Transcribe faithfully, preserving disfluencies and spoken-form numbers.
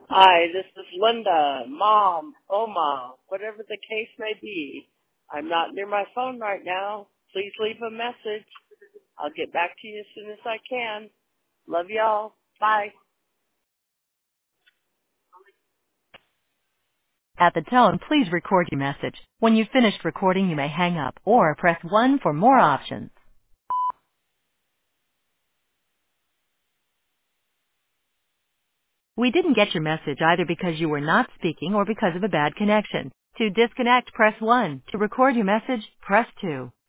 Hi, this is Linda, Mom, Oma, whatever the case may be. I'm not near my phone right now. Please leave a message. I'll get back to you as soon as I can. Love y'all. Bye. At the tone, please record your message. When you've finished recording, you may hang up or press one for more options. We didn't get your message either because you were not speaking or because of a bad connection. To disconnect, press one. To record your message, press two.